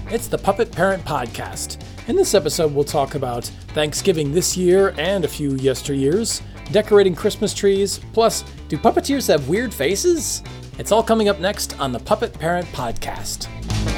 It's the Puppet Parent Podcast. In this episode, we'll talk about Thanksgiving this year and a few yesteryears, decorating Christmas trees, plus, do puppeteers have weird faces? It's all coming up next on the Puppet Parent Podcast.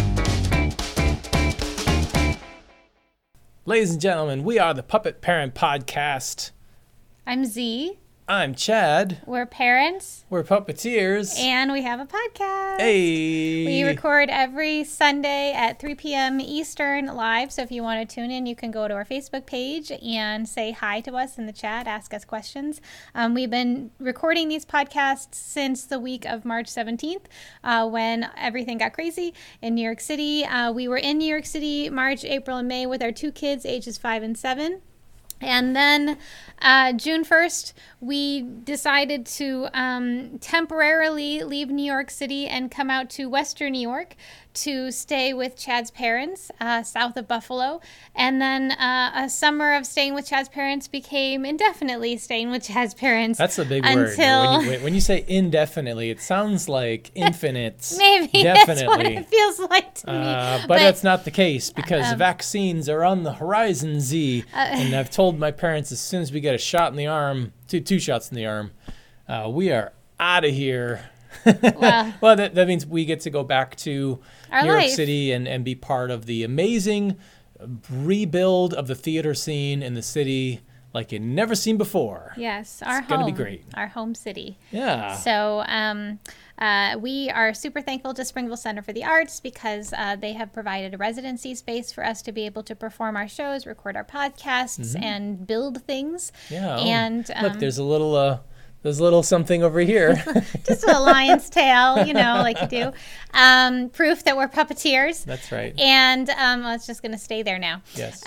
Ladies and gentlemen, we are the Puppet Parent Podcast. I'm Z. I'm Chad. We're parents. We're puppeteers. And we have a podcast. Hey! We record every Sunday at 3 p.m. Eastern live. So if you want to tune in, you can go to our Facebook page and say hi to us in the chat, ask us questions. We've been recording these podcasts since the week of March 17th when everything got crazy in New York City. We were in New York City March, April, and May with our two kids, ages 5 and 7. And then June 1st, we decided to temporarily leave New York City and come out to Western New York to stay with Chad's parents south of Buffalo. And then a summer of staying with Chad's parents became indefinitely staying with Chad's parents. That's a big word. When you say indefinitely, it sounds like infinite. Maybe definitely. That's what it feels like to me. But that's not the case because vaccines are on the horizon, Z. And I've told my parents as soon as we get a shot in the arm, two shots in the arm, we are out of here. Well, that means we get to go back to New York City and be part of the amazing rebuild of the theater scene in the city like you've never seen before. Yes, it's going to be great. Our home city. Yeah. So we are super thankful to Springville Center for the Arts because they have provided a residency space for us to be able to perform our shows, record our podcasts, and build things. Yeah. And look, there's a little something over here. Just a lion's tail, like you do. Proof that we're puppeteers. That's right. And it's just going to stay there now. Yes.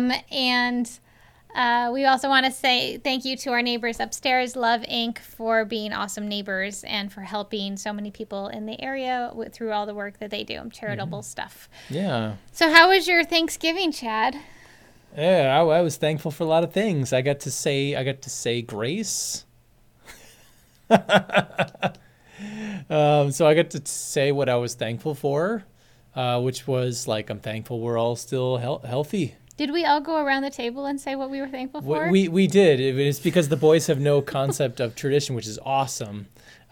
We also want to say thank you to our neighbors upstairs, Love Inc., for being awesome neighbors and for helping so many people in the area through all the work that they do, charitable stuff. Yeah. So how was your Thanksgiving, Chad? Yeah, I was thankful for a lot of things. I got to say grace. So I got to say what I was thankful for, which was I'm thankful we're all still healthy. Did we all go around the table and say what we were thankful for? We did. It's because the boys have no concept of tradition, which is awesome.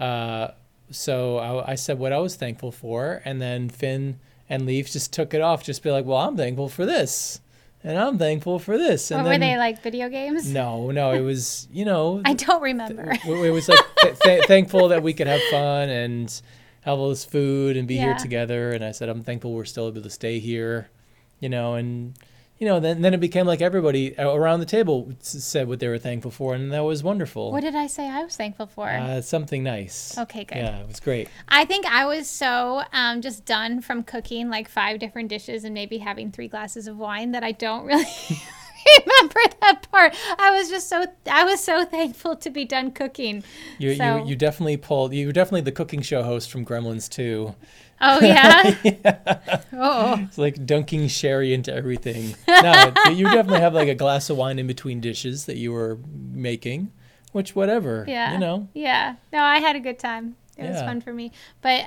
So I said what I was thankful for, and then Finn and Leaf just took it off, just be like, well, I'm thankful for this. And I'm thankful for this. And were they like video games? No, it was, I don't remember. It was thankful that we could have fun and have all this food and be here together. And I said, I'm thankful we're still able to stay here, and, then it became like everybody around the table said what they were thankful for. And that was wonderful. What did I say I was thankful for? Something nice. Okay, good. Yeah, it was great. I think I was so just done from cooking 5 different dishes and maybe having 3 glasses of wine that I don't really remember that part. I was so thankful to be done cooking. You definitely you were definitely the cooking show host from Gremlins 2. Oh, yeah? Yeah. Oh. It's like dunking sherry into everything. No, you definitely have a glass of wine in between dishes that you were making, which whatever, Yeah. Yeah. No, I had a good time. It was fun for me. But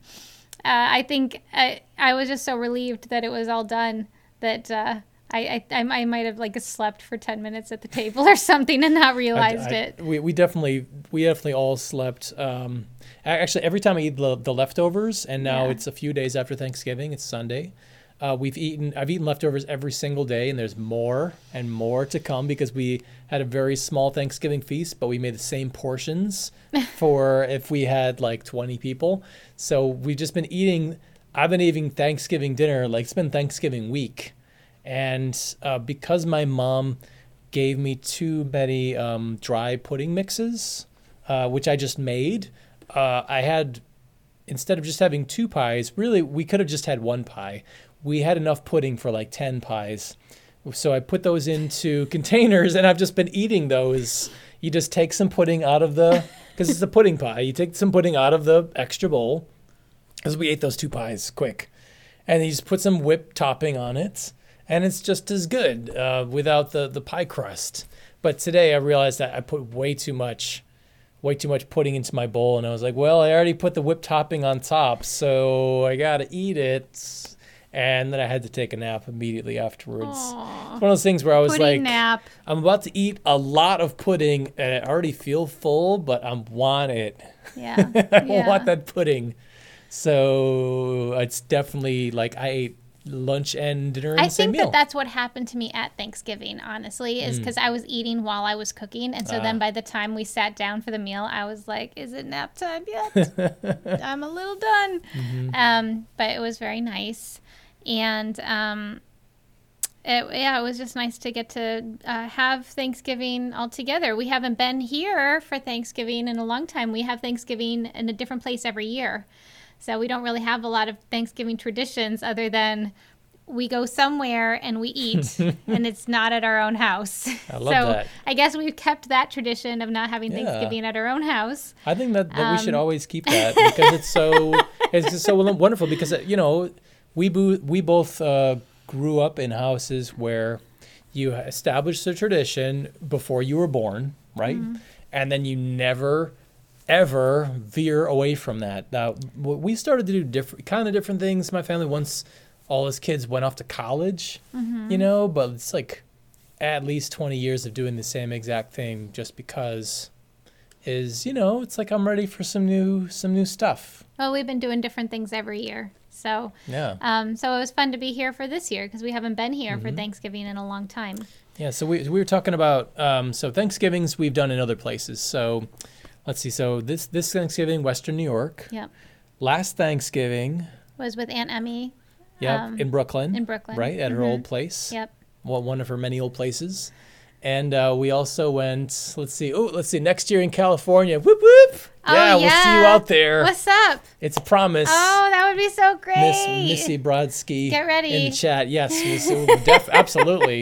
I think I was just so relieved that it was all done that I might have slept for 10 minutes at the table or something and not realized it. We definitely all slept. Actually, every time I eat the leftovers, and now it's a few days after Thanksgiving, it's Sunday. I've eaten leftovers every single day, and there's more and more to come because we had a very small Thanksgiving feast, but we made the same portions for if we had 20 people. So we've just been eating. I've been eating Thanksgiving dinner it's been Thanksgiving week. And because my mom gave me too many dry pudding mixes, which I just made, I had, instead of just having 2 pies, really, we could have just had 1 pie. We had enough pudding for 10 pies. So I put those into containers, and I've just been eating those. You just take some pudding out of because it's a pudding pie. You take some pudding out of the extra bowl, because we ate those 2 pies quick. And you just put some whipped topping on it. And it's just as good without the pie crust. But today I realized that I put way too much pudding into my bowl. And I was like, well, I already put the whipped topping on top, so I got to eat it. And then I had to take a nap immediately afterwards. Aw. It's one of those things where I was Pudding like, nap. I'm about to eat a lot of pudding and I already feel full, but I want it. Yeah. I Yeah. want that pudding. So it's definitely like I ate lunch and dinner in I the same think meal. that that's what happened to me at Thanksgiving, honestly, is because I was eating while I was cooking. And so then by the time we sat down for the meal, I was like, is it nap time yet? I'm a little done. But it was very nice. And it was just nice to get to have Thanksgiving all together. We haven't been here for Thanksgiving in a long time. We have Thanksgiving in a different place every year. So we don't really have a lot of Thanksgiving traditions other than we go somewhere and we eat, and it's not at our own house. I love that. I guess we've kept that tradition of not having Yeah. Thanksgiving at our own house. I think that we should always keep that because it's just so wonderful because we both grew up in houses where you established the tradition before you were born, right? And then you never ever veer away from that. Now we started to do different things. My family once all his kids went off to college, but it's like at least 20 years of doing the same exact thing just because it's like I'm ready for some new stuff. Well, we've been doing different things every year. So, Yeah. so it was fun to be here for this year because we haven't been here for Thanksgiving in a long time. Yeah, so we were talking about so Thanksgivings we've done in other places. So let's see. So this Thanksgiving, Western New York. Yep. Last Thanksgiving, Was with Aunt Emmy. in Brooklyn. in Brooklyn. Right, at her old place. Yep. Well, one of her many old places. And we also went, let's see, next year in California. Whoop, whoop. Yeah, Oh, we'll see you out there. What's up? It's a promise. Oh, that would be so great. Miss Missy Brodsky. Get ready. In the chat. Yes, absolutely.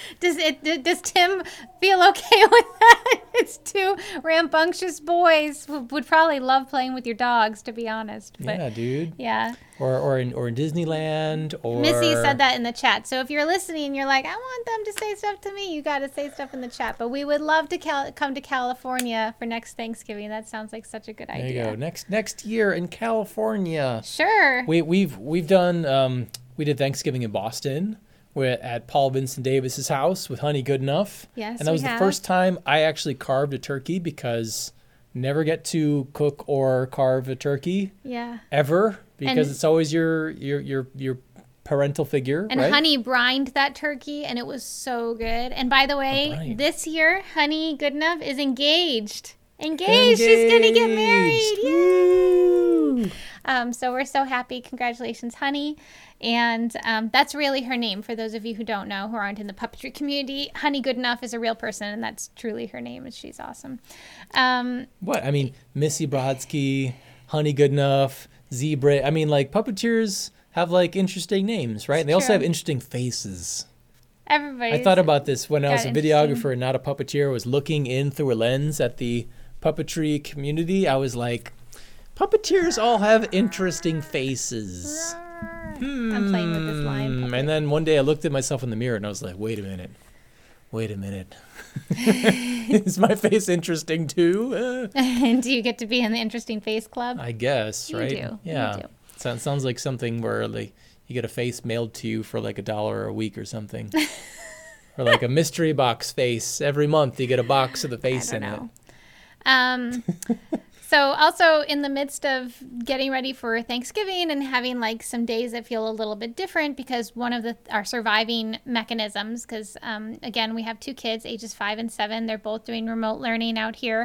Does Tim feel okay with that? It's two rambunctious boys who would probably love playing with your dogs, to be honest. But Yeah, dude. yeah. Or in Disneyland. Or Missy said that in the chat. So if you're listening and you're like, I want them to say stuff to me, you got to say stuff in the chat. But we would love to come to California for next Thanksgiving. That sounds like such a good There idea. you go. Next year in California. Sure. We've done we did Thanksgiving in Boston. We're at Paul Vincent Davis's house with Honey Goodenough. Yes, and that was we the have. first time I actually carved a turkey because never get to cook or carve a turkey Yeah. ever because And- it's always your parental figure, And right? Honey brined that turkey, and it was so good. And by the way, brine. this year, Honey Goodenough is engaged. Engaged. She's going to get married. Woo! So we're so happy. Congratulations, Honey. And that's really her name. For those of you who don't know, who aren't in the puppetry community, Honey Goodenough is a real person, and that's truly her name, and she's awesome. What? I mean, Missy Brodsky, Honey Goodenough, Zebra. I mean, like, puppeteers have, like, interesting names, right? And they also true. have interesting faces. Everybody. I thought about this when I was a got videographer and not a puppeteer. I was looking in through a lens at the puppetry community. I was like, puppeteers all have interesting faces. I'm playing with this line. puppet. And then one day I looked at myself in the mirror and I was like, wait a minute. Is my face interesting too? And do you get to be in the interesting face club? I guess, You right? do. You Yeah. do. Sounds like something where like you get a face mailed to you for like $1 a week or something. Or like a mystery box face. Every month you get a box of the face I in don't know. So also in the midst of getting ready for Thanksgiving and having like some days that feel a little bit different because one of our surviving mechanisms, because again, we have 2 kids, ages 5 and 7. They're both doing remote learning out here,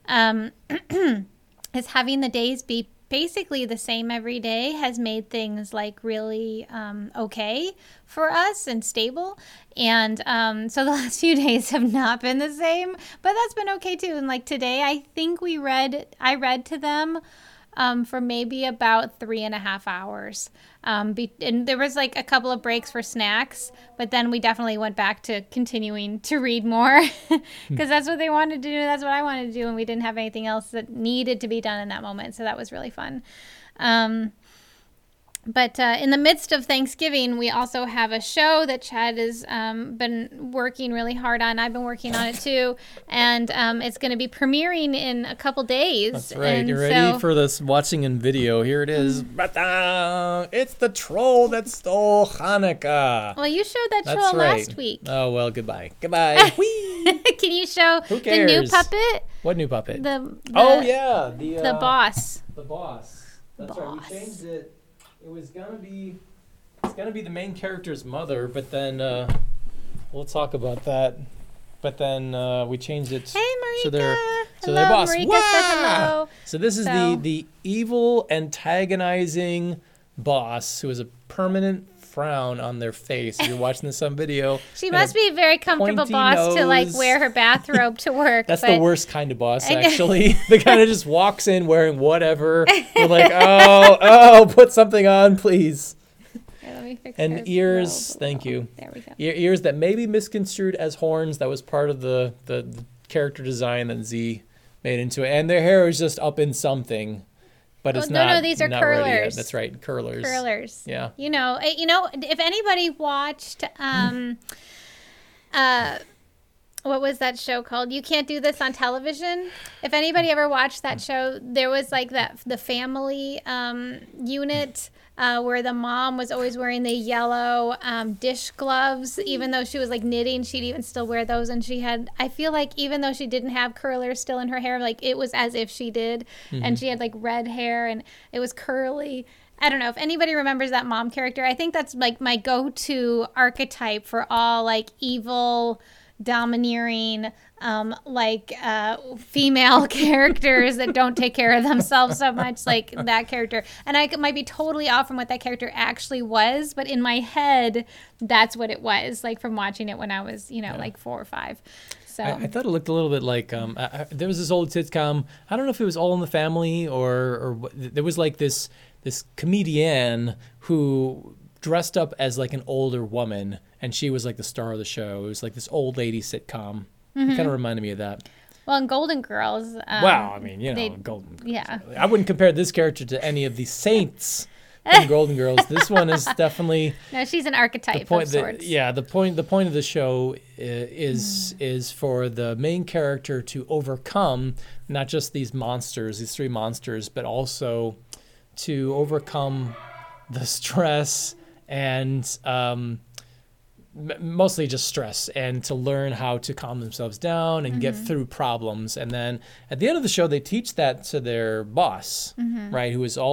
is having the days be basically the same every day has made things like really okay for us and stable. And so the last few days have not been the same, but that's been okay too. And like today, I think I read to them for maybe about 3.5 hours. And there was like a couple of breaks for snacks, but then we definitely went back to continuing to read more because that's what they wanted to do. That's what I wanted to do. And we didn't have anything else that needed to be done in that moment. So that was really fun. But in the midst of Thanksgiving, we also have a show that Chad has been working really hard on. I've been working on it too. And it's going to be premiering in a couple days. That's right. And You're ready for this watching in video. Here it is. It's the troll that stole Hanukkah. Well, you showed that That's troll right. last week. Oh, well, goodbye. Goodbye. Whee! Can you show Who the new cares? puppet? What new puppet? The yeah. the boss. The boss. That's right. Boss. We changed it. It was gonna be, it's gonna be the main character's mother, but then we'll talk about that. But then we changed it. Hey, Marika. So they're Hello, boss. Marika Wah! said hello. So this is the evil antagonizing boss who has a permanent frown on their face. If you're watching this on video. She must be a very comfortable pointy boss to like nose. wear her bathrobe to work. That's but the worst kind of boss, I know. actually. The kind of just walks in wearing whatever. You're like, oh, put something on, please. Here, let me fix And her ears, robe. thank you. There we go. Ears that may be misconstrued as horns. That was part of the character design that Z made into it. And their hair is just up in something, but it's no, not. these are not ready yet. curlers. That's right, curlers. Curlers. Yeah. You know, if anybody watched, what was that show called? You Can't Do This on Television. If anybody ever watched that show, there was like the family unit where the mom was always wearing the yellow dish gloves. Even though she was like knitting, she'd even still wear those. And she had, I feel like even though she didn't have curlers still in her hair, like it was as if she did. And she had like red hair and it was curly. I don't know if anybody remembers that mom character. I think that's like my go-to archetype for all like evil, domineering, female characters that don't take care of themselves so much, like that character. And I might be totally off from what that character actually was, but in my head, that's what it was, like from watching it when I was, like 4 or 5. So I thought it looked a little bit like there was this old sitcom. I don't know if it was All in the Family or there was like this comedian who dressed up as like an older woman, and she was like the star of the show. It was like this old lady sitcom. It kind of reminded me of that. well, in Golden Girls, Well, I mean, they- Golden Girls. yeah. I wouldn't compare this character to any of the saints in Golden Girls. This one is definitely No, she's an archetype the point. of sorts. The point of the show is for the main character to overcome not just these 3 monsters, but also to overcome the stress and mostly just stress, and to learn how to calm themselves down and get through problems. And then at the end of the show, they teach that to their boss, right?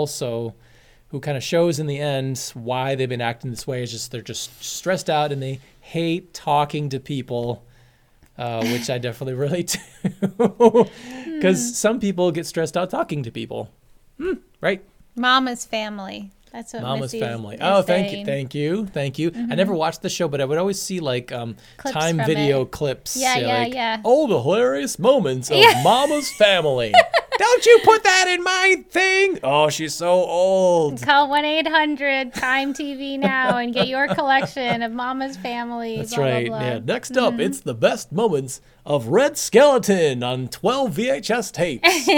Who kind of shows in the end why they've been acting this way. It's just they're just stressed out and they hate talking to people, which I definitely relate to, because some people get stressed out talking to people, right? Mama's Family. That's what Mama's Missy Family. is Oh, saying. thank you. I never watched the show, but I would always see like time from video it. clips. Yeah, like, yeah. all the hilarious moments of Yeah. Mama's Family. Don't you put that in my thing? Oh, she's so old. Call 1-800-TIME TV now and get your collection of Mama's Family. That's blah, blah, right. blah. Yeah. Next up, it's the best moments of Red Skeleton on 12 VHS tapes.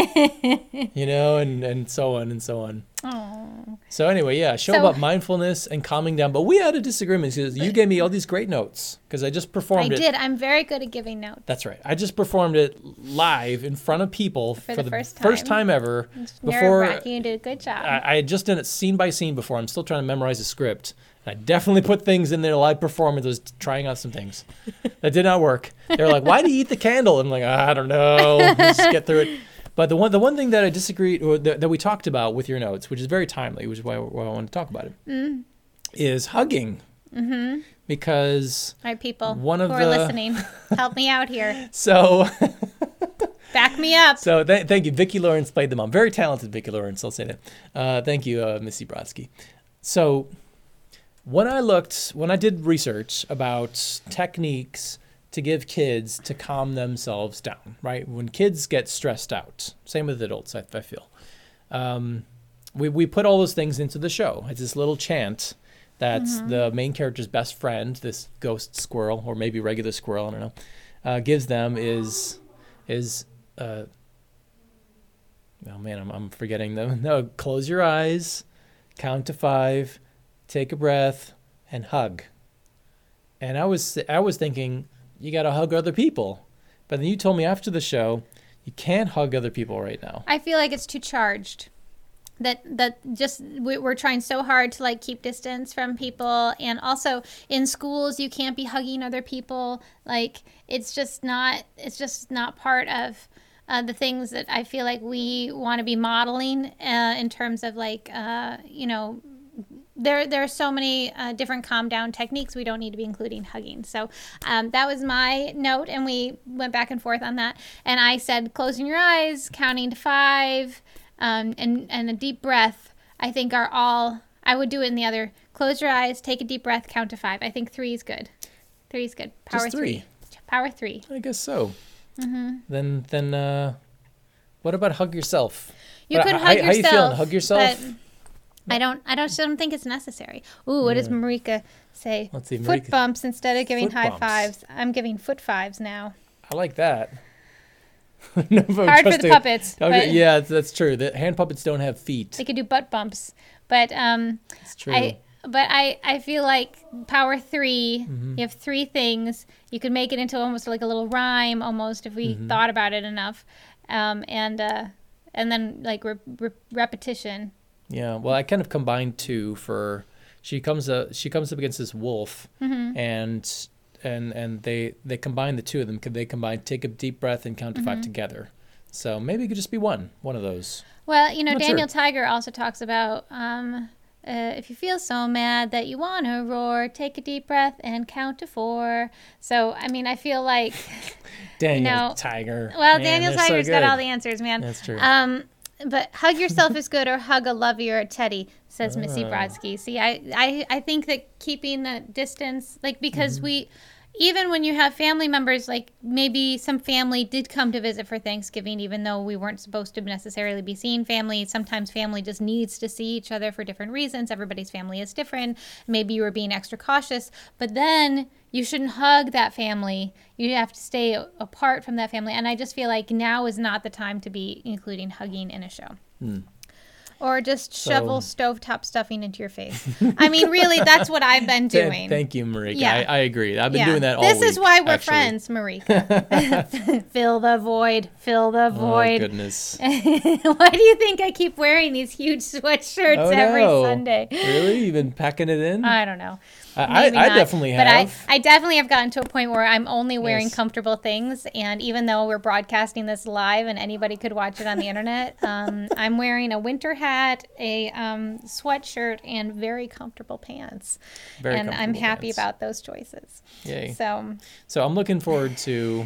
and so on and so on. Oh. So anyway, yeah, show So- about mindfulness and calming down. But we had a disagreement because you gave me all these great notes because I just I performed it. did. I'm very good at giving notes. That's right. I just performed it live in front of people For the first first time. time ever. Nerve-wracking. You did a good job. I had just done it scene by scene before. I'm still trying to memorize the script. And I definitely put things in there live performance. I was trying out some things. That did not work. They were like, "Why do you eat the candle?" And I'm like, "I don't know. Just get through it." But the one thing that I disagreed, or that we talked about with your notes, which is very timely, which is why I want to talk about it, is hugging. Mm-hmm. Because All right, people one of who are the- listening, help me out here. so Back me up. thank you. Vicki Lawrence played the mom. Very talented Vicki Lawrence, I'll say that. Thank you, Missy Brodsky. So when I did research about techniques to give kids to calm themselves down, right? When kids get stressed out, same with adults, I feel. We put all those things into the show. It's this little chant that's the main character's best friend, this ghost squirrel, or maybe regular squirrel, I don't know, gives them is oh man, I'm forgetting them. No, close your eyes, count to 5, take a breath, and hug. And I was thinking, you got to hug other people. But then you told me after the show, you can't hug other people right now. I feel like it's too charged. We're trying so hard to like keep distance from people, and also in schools you can't be hugging other people. Like it's just not part of the things that I feel like we want to be modeling in terms of like there are so many different calm down techniques. We don't need to be including hugging. So that was my note, and we went back and forth on that. And I said closing your eyes, counting to 5. And a deep breath, I think are all, I would do it in the other, close your eyes, take a deep breath, count to 5. I think 3 is good. 3 is good. Power Just 3. Power 3. I guess so. Then what about hug yourself? You could hug yourself. How you feeling? Hug yourself? But I don't think it's necessary. Ooh, what does Marika say? Let's see, Foot bumps instead of giving high bumps. fives. I'm giving foot fives now. I like that. No, hard for the puppets. But yeah, that's true. The hand puppets don't have feet. They could do butt bumps, but It's true. I feel like power 3. You have 3 things. You could make it into almost like a little rhyme, almost if we thought about it enough, and then like repetition. Yeah. Well, I kind of combined 2 for. She comes up against this wolf, and they combine the 2 of them. Could they combine take a deep breath and count to 5 together? So maybe it could just be one of those. Well, Daniel Tiger also talks about if you feel so mad that you want to roar, take a deep breath and count to 4. So I mean, I feel like Daniel Tiger. Well, man, Daniel Tiger's got all the answers, man. That's true. But hug yourself is good, or hug a lovey or a teddy, says Missy Brodsky. See, I think that keeping the distance, like, because even when you have family members, like maybe some family did come to visit for Thanksgiving, even though we weren't supposed to necessarily be seeing family. Sometimes family just needs to see each other for different reasons. Everybody's family is different. Maybe you were being extra cautious, but then you shouldn't hug that family. You have to stay apart from that family. And I just feel like now is not the time to be including hugging in a show. Or just shovel stovetop stuffing into your face. I mean, really, that's what I've been doing. Thank you, Marika. Yeah. I agree. I've been doing that all week. This is why we're actually. Friends, Marika. Fill the void. Fill the void. Oh, goodness. Why do you think I keep wearing these huge sweatshirts every Sunday? Really? You've been packing it in? I don't know. I definitely have. But I definitely have gotten to a point where I'm only wearing comfortable things. And even though we're broadcasting this live and anybody could watch it on the internet, I'm wearing a winter hat, a sweatshirt, and very comfortable pants. I'm happy about those choices. Yay. So I'm looking forward to.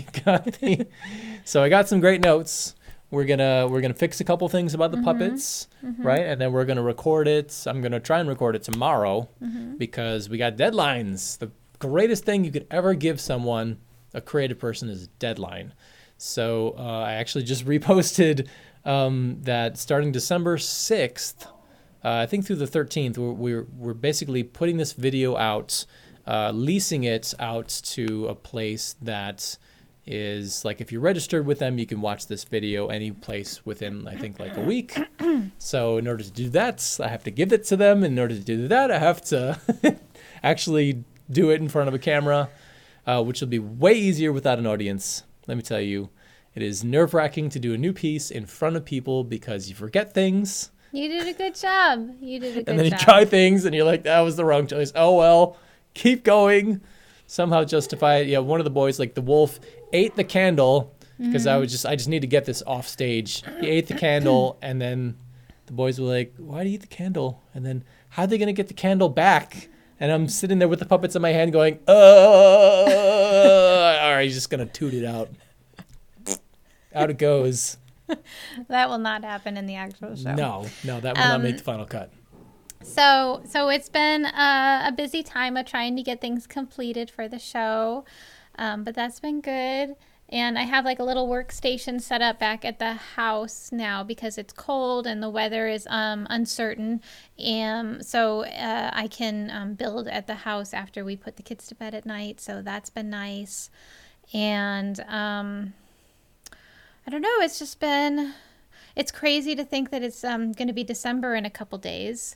So I got some great notes. We're gonna fix a couple things about the puppets, right? And then we're gonna record it. I'm gonna try and record it tomorrow because we got deadlines. The greatest thing you could ever give someone, a creative person, is a deadline. So I actually just reposted that starting December 6th, I think through the 13th, we're basically putting this video out, leasing it out to a place that is like, if you're registered with them, you can watch this video any place within, I think, like a week. So in order to do that, I have to give it to them. In order to do that, I have to actually do it in front of a camera, which will be way easier without an audience. Let me tell you, it is nerve-wracking to do a new piece in front of people because you forget things. You did a good job. And then you try things and you're like, that was the wrong choice. Oh, well, keep going. Somehow justify it. Yeah, one of the boys, like the wolf, ate the candle because I just need to get this off stage. He ate the candle, and then the boys were like, why do you eat the candle? And then how are they going to get the candle back? And I'm sitting there with the puppets in my hand going, all right, he's just going to toot it out. Out it goes. That will not happen in the actual show. No, that will not make the final cut. So it's been a busy time of trying to get things completed for the show, but that's been good. And I have like a little workstation set up back at the house now because it's cold and the weather is uncertain. And so I can build at the house after we put the kids to bed at night. So that's been nice. And I don't know, it's crazy to think that it's going to be December in a couple days.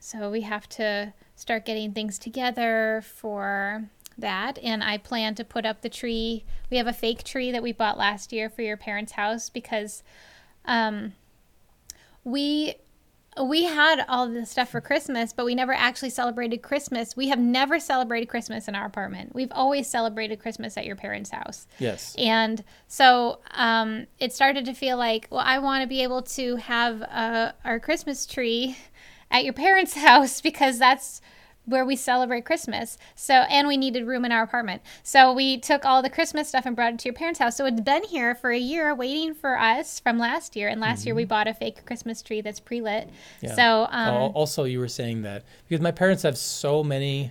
So we have to start getting things together for that. And I plan to put up the tree. We have a fake tree that we bought last year for your parents' house because we had all this stuff for Christmas, but we never actually celebrated Christmas. We have never celebrated Christmas in our apartment. We've always celebrated Christmas at your parents' house. Yes. And so it started to feel like, well, I want to be able to have our Christmas tree at your parents' house because that's where we celebrate Christmas. So, and we needed room in our apartment. So we took all the Christmas stuff and brought it to your parents' house. So it's been here for a year waiting for us from last year. And last year we bought a fake Christmas tree that's pre-lit. Yeah. So also you were saying that because my parents have so many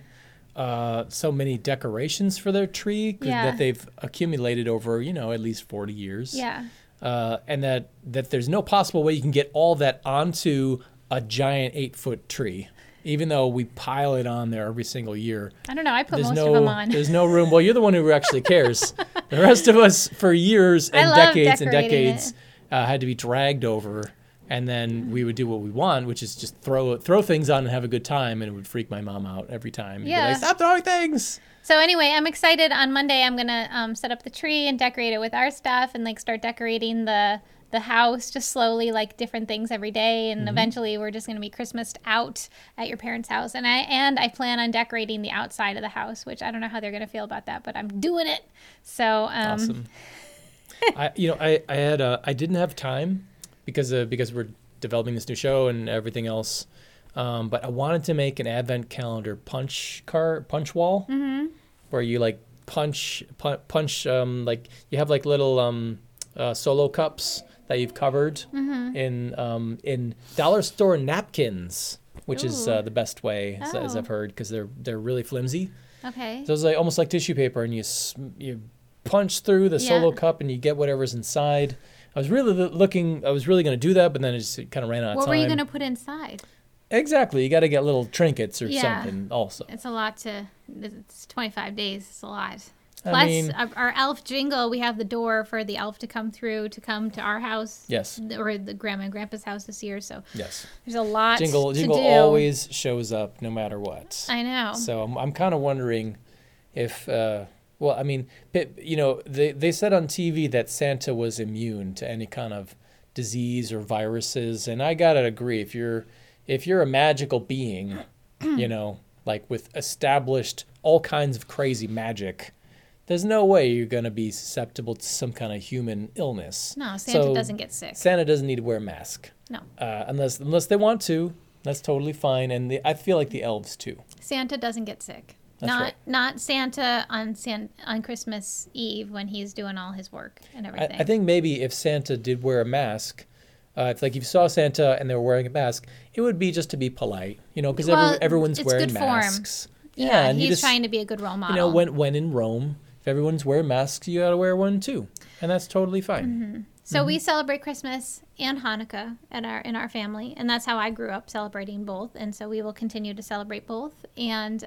decorations for their tree that they've accumulated over, at least 40 years. Yeah. And that there's no possible way you can get all that onto a giant 8-foot tree. Even though we pile it on there every single year. I don't know. I put most of them on. There's no room. Well, you're the one who actually cares. The rest of us, for years and decades, had to be dragged over. And then we would do what we want, which is just throw things on and have a good time. And it would freak my mom out every time. Yeah. Like, stop throwing things. So anyway, I'm excited. On Monday, I'm going to set up the tree and decorate it with our stuff and start decorating the house just slowly, like different things every day, and eventually we're just going to be Christmased out at your parents' house. And I plan on decorating the outside of the house, which I don't know how they're going to feel about that, but I'm doing it. So awesome. I didn't have time because we're developing this new show and everything else, but I wanted to make an advent calendar punch wall where you like punch like you have like little Solo cups that you've covered in dollar store napkins, which is the best way, as I've heard, because they're really flimsy. Okay. So it's like almost like tissue paper, and you punch through the Solo cup, and you get whatever's inside. I was really going to do that, but then it just kind of ran out of time. What were you going to put inside? Exactly. You got to get little trinkets or something also. It's a lot it's 25 days. It's a lot. Plus, our elf jingle, we have the door for the elf to come through to come to our house. Yes. Or the grandma and grandpa's house this year. So yes, there's a lot to do. Jingle always shows up no matter what. I know. So I'm kind of wondering if, they said on TV that Santa was immune to any kind of disease or viruses. And I got to agree, if you're a magical being, like with established all kinds of crazy magic, there's no way you're going to be susceptible to some kind of human illness. No, Santa doesn't get sick. Santa doesn't need to wear a mask. No. Unless they want to. That's totally fine. And I feel like the elves, too. Santa doesn't get sick. That's right. Not Santa on Christmas Eve when he's doing all his work and everything. I think maybe if Santa did wear a mask, if you saw Santa and they were wearing a mask, it would be just to be polite, because everyone's wearing masks. Form. Yeah, and he's trying to be a good role model. When in Rome, if everyone's wearing masks, you got to wear one too, and that's totally fine. Mm-hmm. So we celebrate Christmas and Hanukkah in our family, and that's how I grew up, celebrating both. And so we will continue to celebrate both. And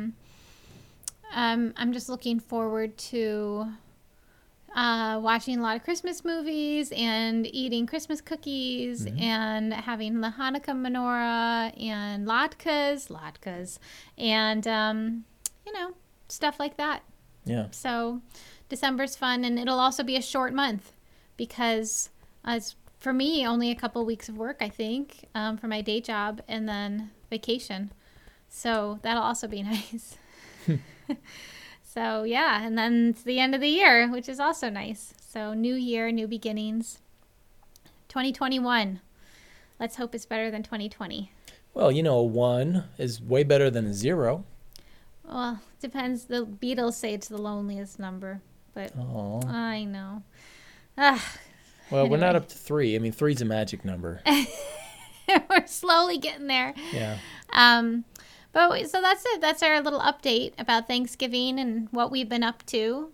I'm just looking forward to watching a lot of Christmas movies and eating Christmas cookies and having the Hanukkah menorah and latkes, and stuff like that. Yeah. So December's fun, and it'll also be a short month because it's, for me, only a couple weeks of work, I think, for my day job, and then vacation. So that'll also be nice. So, yeah, and then it's the end of the year, which is also nice. So new year, new beginnings. 2021. Let's hope it's better than 2020. Well, a 1 is way better than a 0. Well, it depends. The Beatles say it's the loneliest number, but Aww. I know. Well, anyway. We're not up to 3. 3's a magic number. We're slowly getting there. Yeah. But so that's it. That's our little update about Thanksgiving and what we've been up to.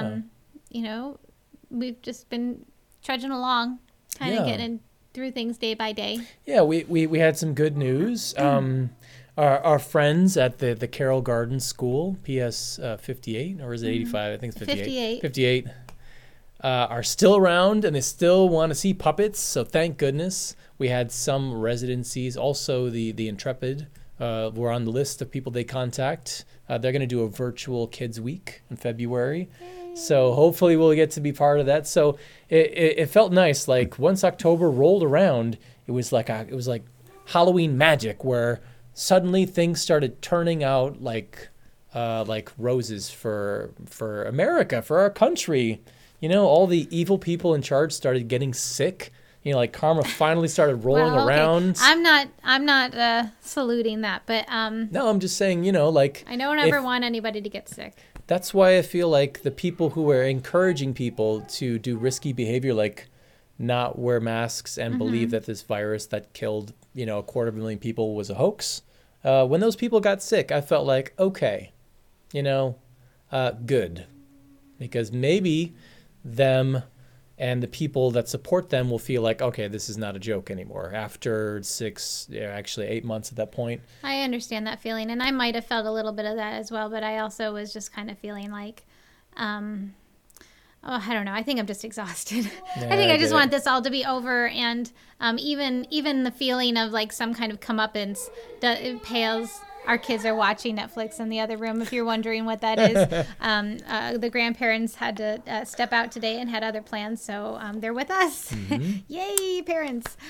We've just been trudging along, kind of getting through things day by day. Yeah, we had some good news. Our friends at the Carroll Gardens School, PS 58, or is it 85? I think it's 58. 58. are still around and they still want to see puppets. So thank goodness we had some residencies. Also, the Intrepid were on the list of people they contact. They're going to do a virtual Kids Week in February. Yay. So hopefully we'll get to be part of that. So it felt nice. Like once October rolled around, it was like Halloween magic, where suddenly things started turning out like roses for America, for our country. You know, all the evil people in charge started getting sick. You know, like karma finally started rolling around. I'm not saluting that, but no, I'm just saying, you know, like I don't ever want anybody to get sick. That's why I feel like the people who are encouraging people to do risky behavior, like not wear masks and believe that this virus that killed, you know, 250,000 people was a hoax. When those people got sick, I felt like, okay, you know, good, because maybe them and the people that support them will feel like, okay, this is not a joke anymore after 8 months at that point. I understand that feeling, and I might have felt a little bit of that as well, but I also was just kind of feeling like, I don't know. I think I'm just exhausted. Yeah, I think I just want this all to be over, and even the feeling of like some kind of comeuppance that it pales. Our kids are watching Netflix in the other room, if you're wondering what that is. The grandparents had to step out today and had other plans, so they're with us. Yay, parents.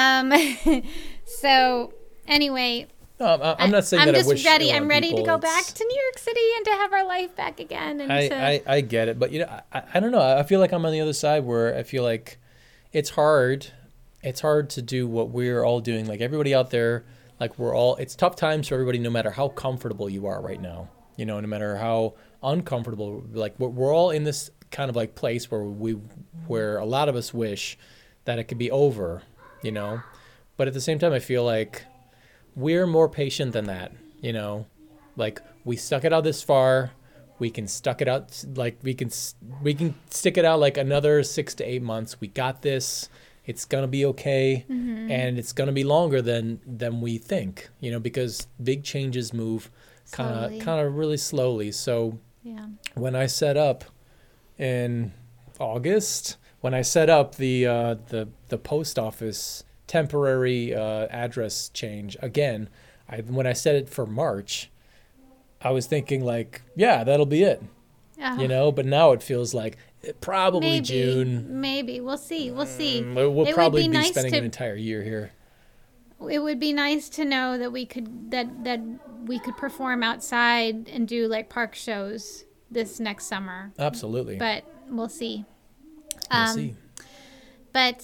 So anyway, I'm not saying I'm that just I wish ready. I'm ready to go it's... back to New York City and to have our life back again. And I get it, but you know, I don't know. I feel like I'm on the other side where I feel like it's hard. It's hard to do what we're all doing. Like everybody out there. Like it's tough times for everybody, no matter how comfortable you are right now, you know, no matter how uncomfortable, like we're all in this kind of like place where a lot of us wish that it could be over, you know, but at the same time, I feel like we're more patient than that, you know, like we stuck it out this far. We can stuck it out. Like we can stick it out like another 6 to 8 months. We got this. It's going to be okay, and it's going to be longer than we think, you know, because big changes move kind of really slowly. So when I set up in August, when I set up the post office temporary address change again, when I set it for March, I was thinking like, yeah, that'll be it, you know, but now it feels like probably June. Maybe. We'll see. We'll probably be spending an entire year here. It would be nice to know that we could perform outside and do like park shows this next summer. Absolutely. But we'll see. We'll see. But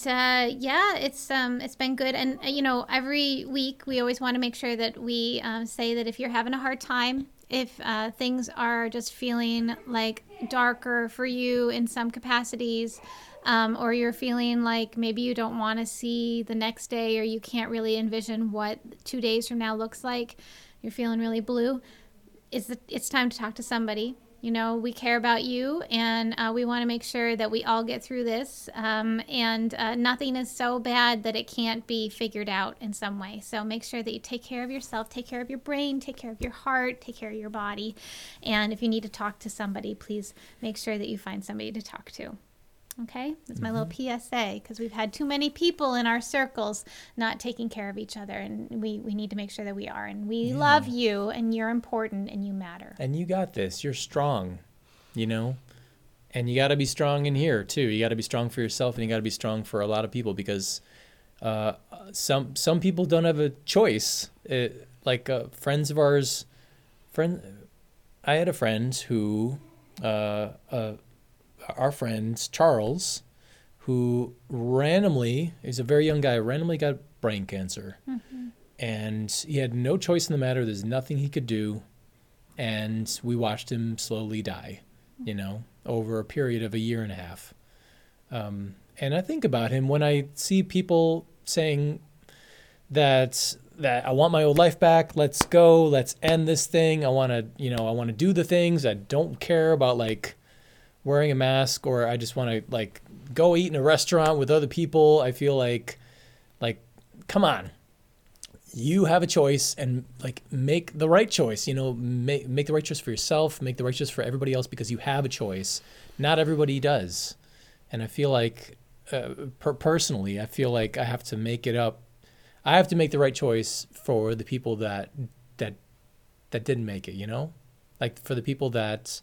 it's been good, and you know, every week we always want to make sure that we say that if you're having a hard time, if things are just feeling like darker for you in some capacities, or you're feeling like maybe you don't want to see the next day, or you can't really envision what 2 days from now looks like, you're feeling really blue, it's time to talk to somebody. You know, we care about you, and we want to make sure that we all get through this, and nothing is so bad that it can't be figured out in some way. So make sure that you take care of yourself, take care of your brain, take care of your heart, take care of your body. And if you need to talk to somebody, please make sure that you find somebody to talk to. Okay? That's my little PSA, because we've had too many people in our circles not taking care of each other, and we need to make sure that we are. And we love you, and you're important, and you matter. And you got this. You're strong, you know? And you got to be strong in here, too. You got to be strong for yourself, and you got to be strong for a lot of people, because some people don't have a choice. Friends of ours, I had a friend who... our friend Charles, who randomly, he's a very young guy, randomly got brain cancer. And he had no choice in the matter. There's nothing he could do. And we watched him slowly die, you know, over a period of 1.5 years. And I think about him when I see people saying that I want my old life back. Let's go. Let's end this thing. I want to do the things. I don't care about like wearing a mask, or I just want to like go eat in a restaurant with other people. I feel like come on, you have a choice, and like make the right choice, you know, make the right choice for yourself, make the right choice for everybody else, because you have a choice. Not everybody does. And I feel like, personally, I feel like I have to make it up. I have to make the right choice for the people that didn't make it, you know? Like for the people that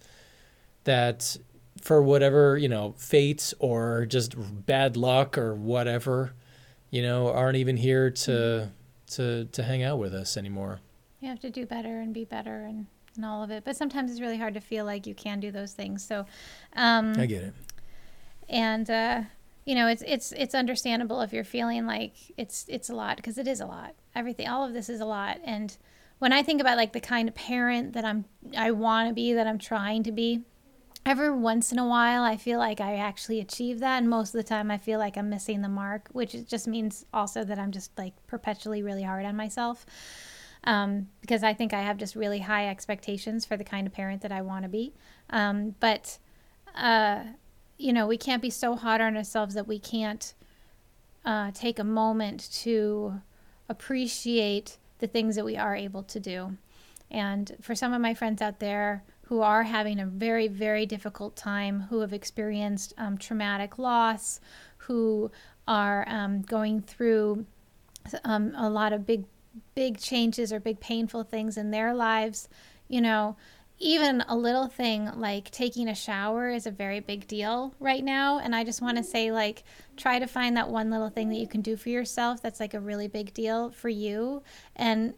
for whatever, you know, fate or just bad luck or whatever, you know, aren't even here to hang out with us anymore. You have to do better and be better and all of it. But sometimes it's really hard to feel like you can do those things. So I get it. And you know, it's understandable if you're feeling like it's a lot, because it is a lot. All of this is a lot. And when I think about like the kind of parent that I want to be, that I'm trying to be, every once in a while I feel like I actually achieve that, and most of the time I feel like I'm missing the mark, which just means also that I'm just like perpetually really hard on myself, because I think I have just really high expectations for the kind of parent that I want to be. But you know, we can't be so hard on ourselves that we can't take a moment to appreciate the things that we are able to do. And for some of my friends out there who are having a very, very difficult time, who have experienced traumatic loss, who are going through a lot of big changes or big painful things in their lives, you know, even a little thing like taking a shower is a very big deal right now. And I just want to say, like, try to find that one little thing that you can do for yourself that's like a really big deal for you, and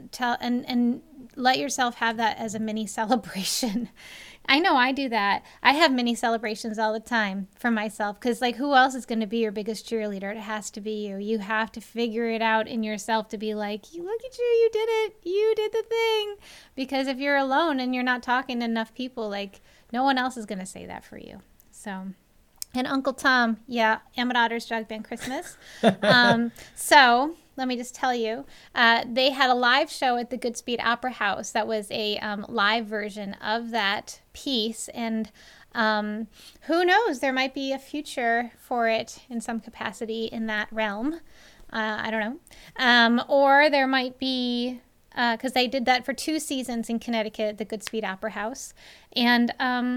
let yourself have that as a mini celebration. I know I do that. I have mini celebrations all the time for myself, because like, who else is going to be your biggest cheerleader? It has to be you. You have to figure it out in yourself to be like, look at you, you did it. You did the thing. Because if you're alone and you're not talking to enough people, like, no one else is going to say that for you. So, and Uncle Tom, yeah, Emmett Otter's Jug Band Christmas. So let me just tell you, they had a live show at the Goodspeed Opera House that was a live version of that piece. And who knows, there might be a future for it in some capacity in that realm. I don't know. Or there might be, because they did that for 2 seasons in Connecticut at the Goodspeed Opera House. And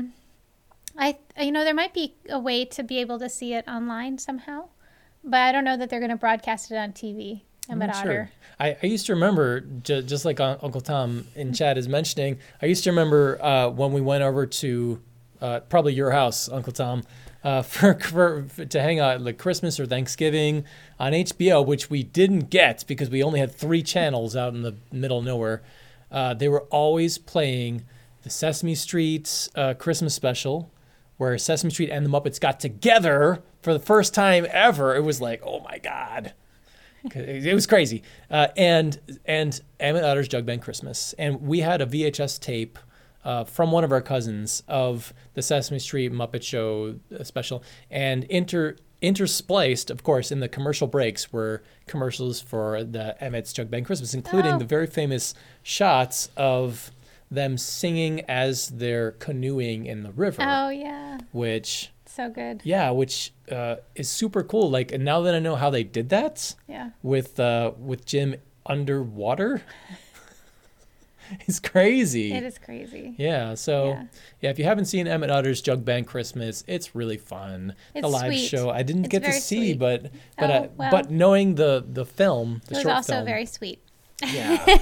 there might be a way to be able to see it online somehow. But I don't know that they're going to broadcast it on TV. Emmett Otter. I used to remember, just like Uncle Tom in chat is mentioning, I used to remember when we went over to probably your house, Uncle Tom, to hang out like Christmas or Thanksgiving on HBO, which we didn't get because we only had 3 channels out in the middle of nowhere. They were always playing the Sesame Street Christmas special, where Sesame Street and the Muppets got together for the first time ever. It was like, oh my God. It was crazy. And Emmett Otter's Jug Band Christmas. And we had a VHS tape from one of our cousins of the Sesame Street Muppet Show special. And interspliced, of course, in the commercial breaks were commercials for the Emmett's Jug Band Christmas, including the very famous shots of them singing as they're canoeing in the river. Oh, yeah. Which... So good. Yeah, which is super cool. Like, and now that I know how they did that, with Jim underwater, it's crazy. It is crazy. Yeah. So if you haven't seen Emmett Otter's Jug Band Christmas, it's really fun. It's the live sweet. show I didn't get to see, sweet. but knowing the film, the short film, it was also very sweet. Yeah.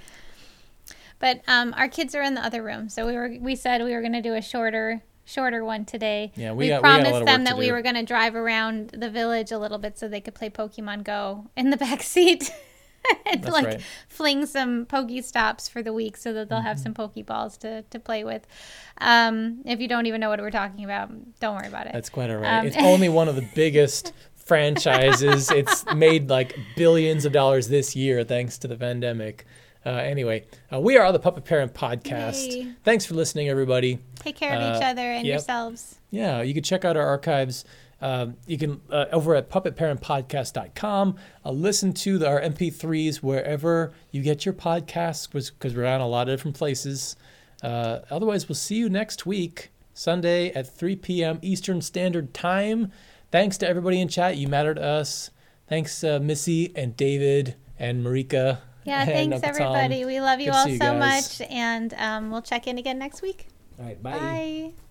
But our kids are in the other room, so we said we were going to do a shorter one today. Yeah, we promised them that we were going to drive around the village a little bit so they could play Pokemon Go in the back seat and fling some Pokestops for the week so that they'll have some Pokeballs to play with. If you don't even know what we're talking about, don't worry about it. That's quite all right. It's only one of the biggest franchises. It's made like billions of dollars this year thanks to the pandemic. Anyway, we are the Puppet Parent Podcast. Yay. Thanks for listening, everybody. Take care of each other and yourselves. Yeah, you can check out our archives. You can over at puppetparentpodcast.com. Listen to our MP3s wherever you get your podcasts, because we're on a lot of different places. Otherwise, we'll see you next week, Sunday at 3 p.m. Eastern Standard Time. Thanks to everybody in chat. You matter to us. Thanks, Missy and David and Marika. Yeah, thanks, everybody. We love you all so much, and we'll check in again next week. All right, bye. Bye.